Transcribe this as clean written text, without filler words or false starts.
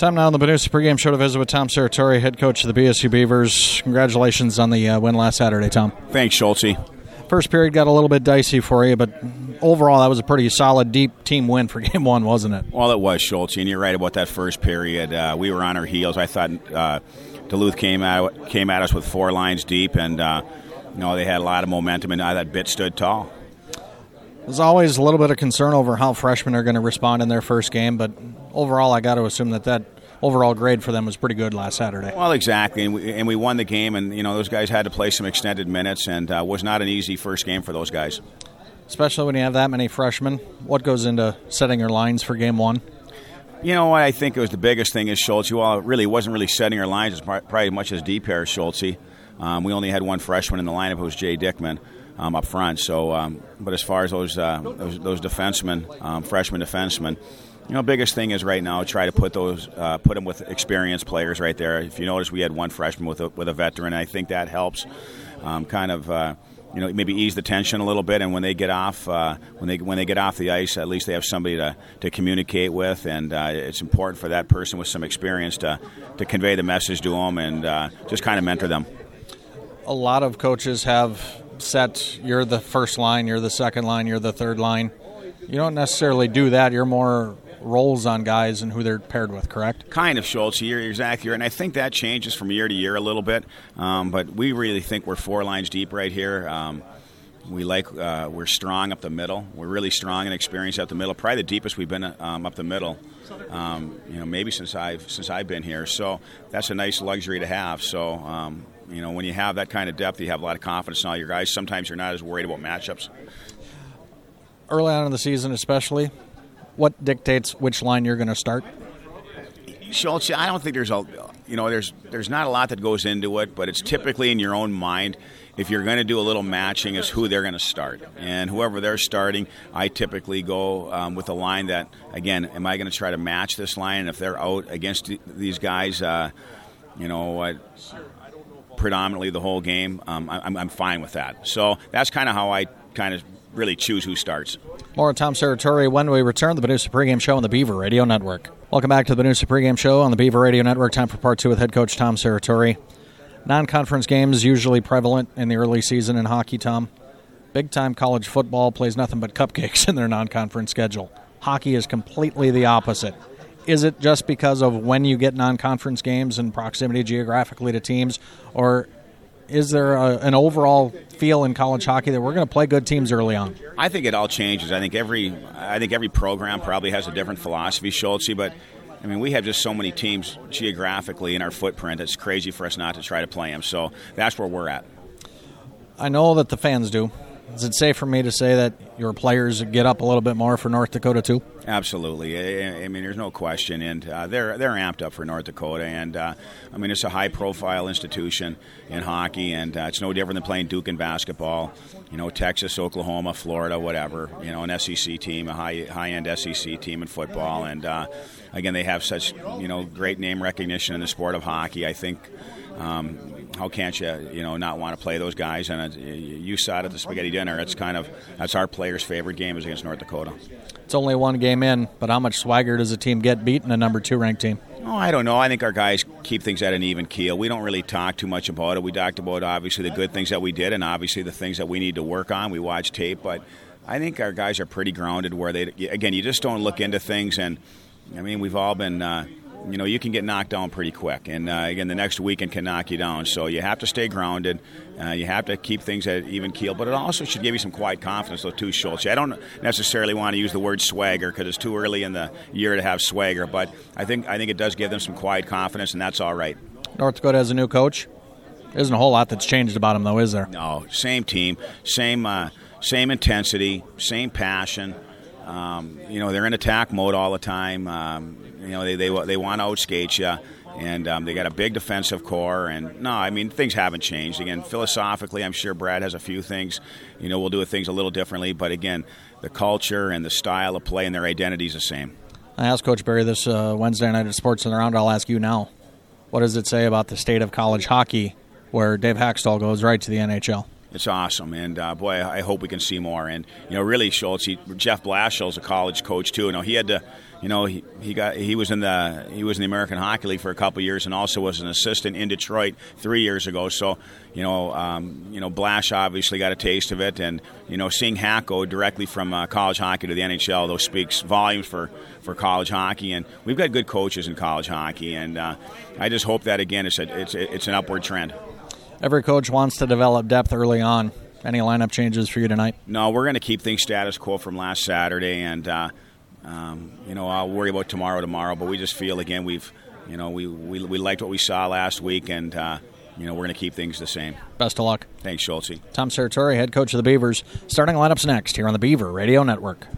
Time now on the Benoist pregame show to visit with Tom Serratore, head coach of the BSU Beavers. Congratulations on the win last Saturday, Tom. Thanks, Schultze. First period got a little bit dicey for you, but overall that was a pretty solid, deep team win for Game 1, wasn't it? Well, it was, Schultze, and you're right about that first period. We were on our heels. I thought Duluth came at us with 4 lines deep, and they had a lot of momentum, and that bit stood tall. There's always a little bit of concern over how freshmen are going to respond in their first game, but overall I got to assume that overall grade for them was pretty good last Saturday. Well, exactly, and we won the game, and those guys had to play some extended minutes, and was not an easy first game for those guys. Especially when you have that many freshmen. What goes into setting your lines for Game 1? You know what I think it was the biggest thing is, Schultze, well, it really wasn't really setting our lines as probably as much as deep here, Schultze. We only had one freshman in the lineup, it was Jay Dickman. Up front. So, but as far as those defensemen, freshman defensemen, biggest thing is right now try to put them with experienced players right there. If you notice, we had one freshman with a veteran, and I think that helps maybe ease the tension a little bit. And when they get off when they get off the ice, at least they have somebody to communicate with, and it's important for that person with some experience to convey the message to them and just kind of mentor them. A lot of coaches have set, you're the first line, you're the second line, you're the third line. You don't necessarily do that. You're more roles on guys and who they're paired with, correct? Kind of, Schultze. You're exactly right. And I think that changes from year to year a little bit. But we really think we're 4 lines deep right here. We're strong up the middle. We're really strong and experienced up the middle. Probably the deepest we've been up the middle. Maybe since I've been here. So that's a nice luxury to have. So when you have that kind of depth, you have a lot of confidence in all your guys. Sometimes you're not as worried about matchups. Early on in the season especially, what dictates which line you're going to start? Schultze, I don't think there's not a lot that goes into it, but it's typically in your own mind. If you're going to do a little matching, is who they're going to start. And whoever they're starting, I typically go with a line that, again, am I going to try to match this line? And if they're out against these guys, predominantly the whole game, I'm fine with that. So that's kind of how I kind of really choose who starts. More on Tom Serratore when we return the Benoist pregame show on the Beaver Radio Network. Welcome back to the Benoist pregame show on the Beaver Radio Network. Time for part 2 with head coach Tom Serratore. Non-conference games usually prevalent in the early season in hockey, Tom. Big-time college football plays nothing but cupcakes in their non-conference schedule. Hockey is completely the opposite. Is it just because of when you get non-conference games and proximity geographically to teams, or is there an overall feel in college hockey that we're going to play good teams early on? I think it all changes. I think every program probably has a different philosophy, Schultze, but I mean, we have just so many teams geographically in our footprint. It's crazy for us not to try to play them. So that's where we're at. I know that the fans do. Is it safe for me to say that your players get up a little bit more for North Dakota too? Absolutely. I mean, there's no question, and they're amped up for North Dakota. And it's a high-profile institution in hockey, and it's no different than playing Duke in basketball. Texas, Oklahoma, Florida, whatever. An SEC team, a high-end SEC team in football, and again, they have such great name recognition in the sport of hockey. I think. How can't you, not want to play those guys? And you saw it at the spaghetti dinner. That's our players' favorite game is against North Dakota. It's only one game in, but how much swagger does a team get beating a number 2 ranked team? Oh, I don't know. I think our guys keep things at an even keel. We don't really talk too much about it. We talked about obviously the good things that we did, and obviously the things that we need to work on. We watch tape, but I think our guys are pretty grounded. Where you just don't look into things, and we've all been. You can get knocked down pretty quick. And, again, the next weekend can knock you down. So you have to stay grounded. You have to keep things at even keel. But it also should give you some quiet confidence, though, too, Schultze. I don't necessarily want to use the word swagger because it's too early in the year to have swagger. But I think it does give them some quiet confidence, and that's all right. North Dakota has a new coach. There isn't a whole lot that's changed about him, though, is there? No, same team, same intensity, same passion. They're in attack mode all the time. They want to outskate you, and they got a big defensive core. And things haven't changed. Again, philosophically, I'm sure Brad has a few things. We'll do things a little differently, but again, the culture and the style of play and their identity is the same. I asked Coach Barry this Wednesday night at Sports and Around. I'll ask you now. What does it say about the state of college hockey, where Dave Haxtell goes right to the NHL? It's awesome, and boy, I hope we can see more. And really, Schultz, Jeff Blashill's a college coach too. He had to, he was in the American Hockey League for a couple of years, and also was an assistant in Detroit 3 years ago. So, Blash obviously got a taste of it, and seeing Hack go directly from college hockey to the NHL, though, speaks volumes for college hockey. And we've got good coaches in college hockey, and I just hope that again it's an upward trend. Every coach wants to develop depth early on. Any lineup changes for you tonight? No, we're going to keep things status quo from last Saturday, and I'll worry about tomorrow. But we just feel again we liked what we saw last week, and we're going to keep things the same. Best of luck. Thanks, Schultz. Tom Serratore, head coach of the Beavers. Starting lineups next here on the Beaver Radio Network.